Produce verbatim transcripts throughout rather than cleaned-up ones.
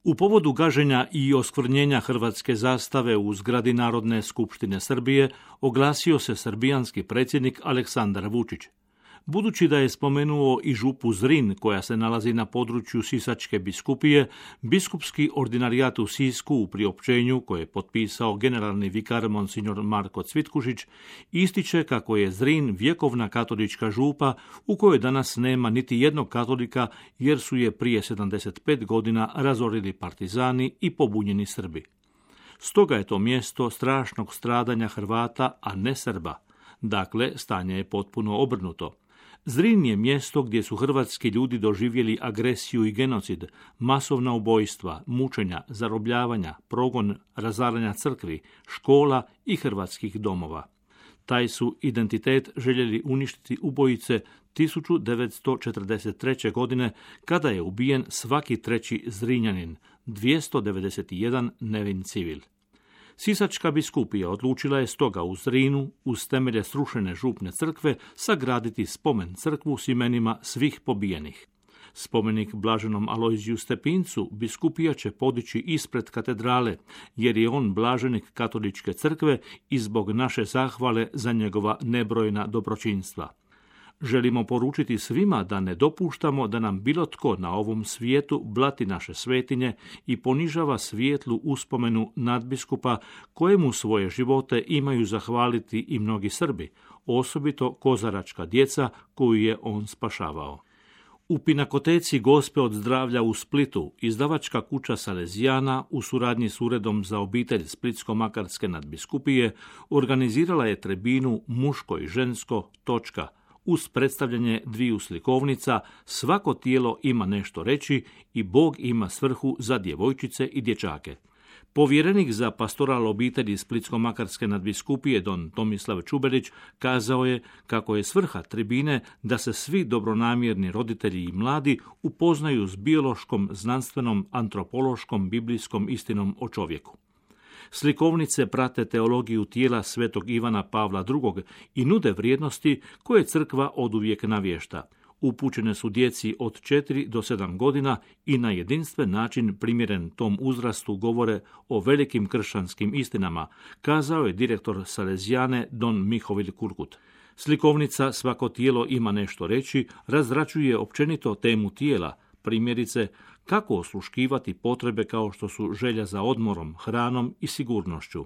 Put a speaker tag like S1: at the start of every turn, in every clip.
S1: U povodu gaženja i oskvrnjenja hrvatske zastave u zgradi Narodne skupštine Srbije oglasio se srbijanski predsjednik Aleksandar Vučić. Budući da je spomenuo i župu Zrin, koja se nalazi na području Sisačke biskupije, biskupski ordinarijat u Sisku u priopćenju koje je potpisao generalni vikar monsignor Marko Cvitkušić ističe kako je Zrin vjekovna katolička župa u kojoj danas nema niti jednog katolika jer su je prije sedamdeset pet godina razorili partizani i pobunjeni Srbi. Stoga je to mjesto strašnog stradanja Hrvata, a ne Srba. Dakle, stanje je potpuno obrnuto. Zrin je mjesto gdje su hrvatski ljudi doživjeli agresiju i genocid, masovna ubojstva, mučenja, zarobljavanja, progon, razaranja crkvi, škola i hrvatskih domova. Taj su identitet željeli uništiti ubojice tisuću devetsto četrdeset treće. godine kada je ubijen svaki treći Zrinjanin, dvjesto devedeset jedan nevin civil. Sisačka biskupija odlučila je stoga u Zrinu, uz temelje srušene župne crkve, sagraditi spomen crkvu s imenima svih pobijenih. Spomenik blaženom Alojziju Stepincu biskupija će podići ispred katedrale, jer je on blaženik katoličke crkve i zbog naše zahvale za njegova nebrojna dobročinstva. Želimo poručiti svima da ne dopuštamo da nam bilo tko na ovom svijetu blati naše svetinje i ponižava svijetlu uspomenu nadbiskupa kojemu svoje živote imaju zahvaliti i mnogi Srbi, osobito kozaračka djeca koju je on spašavao. U Pinakoteci Gospe od zdravlja u Splitu izdavačka kuća Salezijana u suradnji s Uredom za obitelj Splitsko-makarske nadbiskupije organizirala je tribinu Muško i žensko. Točka, uz predstavljanje dviju slikovnica Svako tijelo ima nešto reći i Bog ima svrhu za djevojčice i dječake. Povjerenik za pastoral obitelji Splitsko-makarske nadbiskupije don Tomislav Čubelić kazao je kako je svrha tribine da se svi dobronamjerni roditelji i mladi upoznaju s biološkom, znanstvenom, antropološkom, biblijskom istinom o čovjeku. Slikovnice prate teologiju tijela svetog Ivana Pavla drugog. i nude vrijednosti koje crkva oduvijek navješta. Upućene su djeci od četiri do sedam godina i na jedinstven način primjeren tom uzrastu govore o velikim kršćanskim istinama, kazao je direktor Salezijane don Mihovil Kurkut. Slikovnica Svako tijelo ima nešto reći razrađuje općenito temu tijela, primjerice kako osluškivati potrebe kao što su želja za odmorom, hranom i sigurnošću.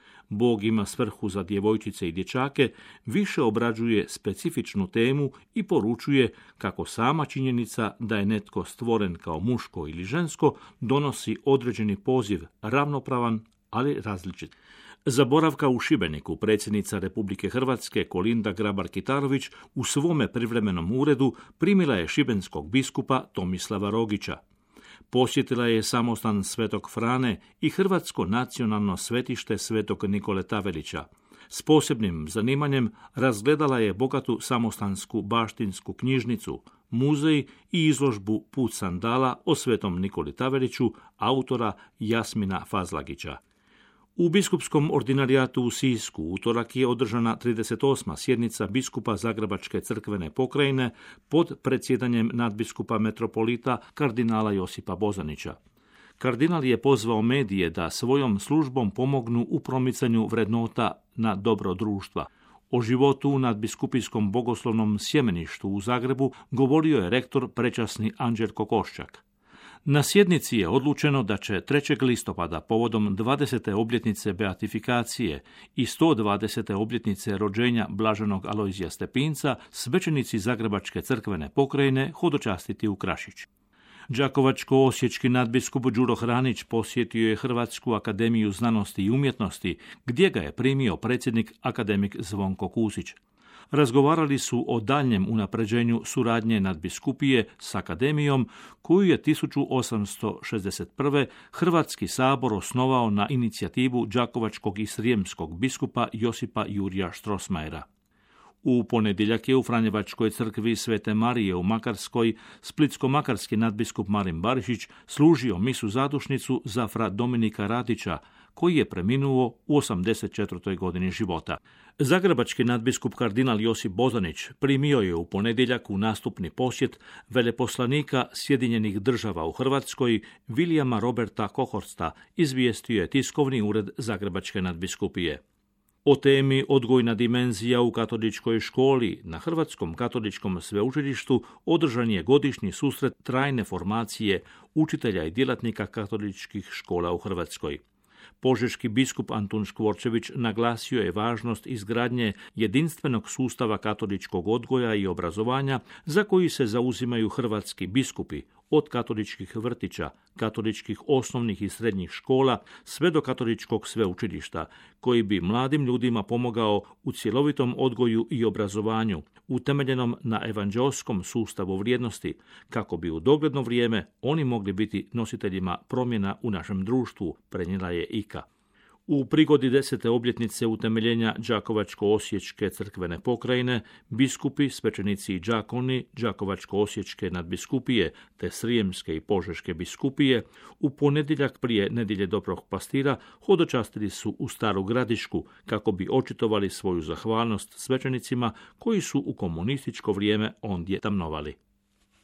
S1: Bog ima svrhu za djevojčice i dječake, više obrađuje specifičnu temu i poručuje kako sama činjenica da je netko stvoren kao muško ili žensko donosi određeni poziv, ravnopravan, ali različit. Za boravka u Šibeniku predsjednica Republike Hrvatske Kolinda Grabar-Kitarović u svome privremenom uredu primila je šibenskog biskupa Tomislava Rogića. Posjetila je samostan Svetog Frane i Hrvatsko nacionalno svetište Svetog Nikole Tavelića. S posebnim zanimanjem razgledala je bogatu samostansku baštinsku knjižnicu, muzej i izložbu Put sandala o Svetom Nikoli Taveliću, autora Jasmina Fazlagića. U biskupskom ordinarijatu u Sisku utorak je održana trideset osma sjednica biskupa Zagrebačke crkvene pokrajine pod predsjedanjem nadbiskupa metropolita kardinala Josipa Bozanića. Kardinal je pozvao medije da svojom službom pomognu u promicanju vrednota na dobro društva. O životu u nadbiskupijskom bogoslovnom sjemeništu u Zagrebu govorio je rektor prečasni Anđelko Koščak. Na sjednici je odlučeno da će trećeg listopada povodom dvadesete obljetnice beatifikacije i sto dvadesete obljetnice rođenja blaženog Alojzija Stepinca svećenici Zagrebačke crkvene pokrajine hodočastiti u Krašić. Đakovačko-osječki nadbiskup Đuro Hranić posjetio je Hrvatsku akademiju znanosti i umjetnosti, gdje ga je primio predsjednik akademik Zvonko Kusić. Razgovarali su o daljnjem unapređenju suradnje nadbiskupije s akademijom, koju je tisuću osamsto šezdeset prve. Hrvatski sabor osnovao na inicijativu đakovačkog i srijemskog biskupa Josipa Jurija Štrosmajera. U ponedjeljak je u Franjevačkoj crkvi Svete Marije u Makarskoj splitsko-makarski nadbiskup Marin Barišić služio misu zadušnicu za fra Dominika Radića, koji je preminuo u osamdeset četvrtoj godini života. Zagrebački nadbiskup kardinal Josip Bozanić primio je u ponedjeljak u nastupni posjet veleposlanika Sjedinjenih država u Hrvatskoj Vilijama Roberta Kohorsta, izvijestio je tiskovni ured Zagrebačke nadbiskupije. O temi odgojna dimenzija u katoličkoj školi na Hrvatskom katoličkom sveučilištu održan je godišnji susret trajne formacije učitelja i djelatnika katoličkih škola u Hrvatskoj. Požeški biskup Antun Škvorčević naglasio je važnost izgradnje jedinstvenog sustava katoličkog odgoja i obrazovanja za koji se zauzimaju hrvatski biskupi, od katoličkih vrtića, katoličkih osnovnih i srednjih škola, sve do katoličkog sveučilišta, koji bi mladim ljudima pomogao u cjelovitom odgoju i obrazovanju, utemeljenom na evanđeoskom sustavu vrijednosti, kako bi u dogledno vrijeme oni mogli biti nositeljima promjena u našem društvu, prenijela je I K A. U prigodi desete obljetnice utemeljenja Đakovačko-osječke crkvene pokrajine, biskupi, svećenici i đakoni Đakovačko-osječke nadbiskupije te Srijemske i Požeške biskupije u ponedjeljak prije nedjelje Dobrog pastira hodočastili su u Staru Gradišku kako bi očitovali svoju zahvalnost svećenicima koji su u komunističko vrijeme ondje tamnovali.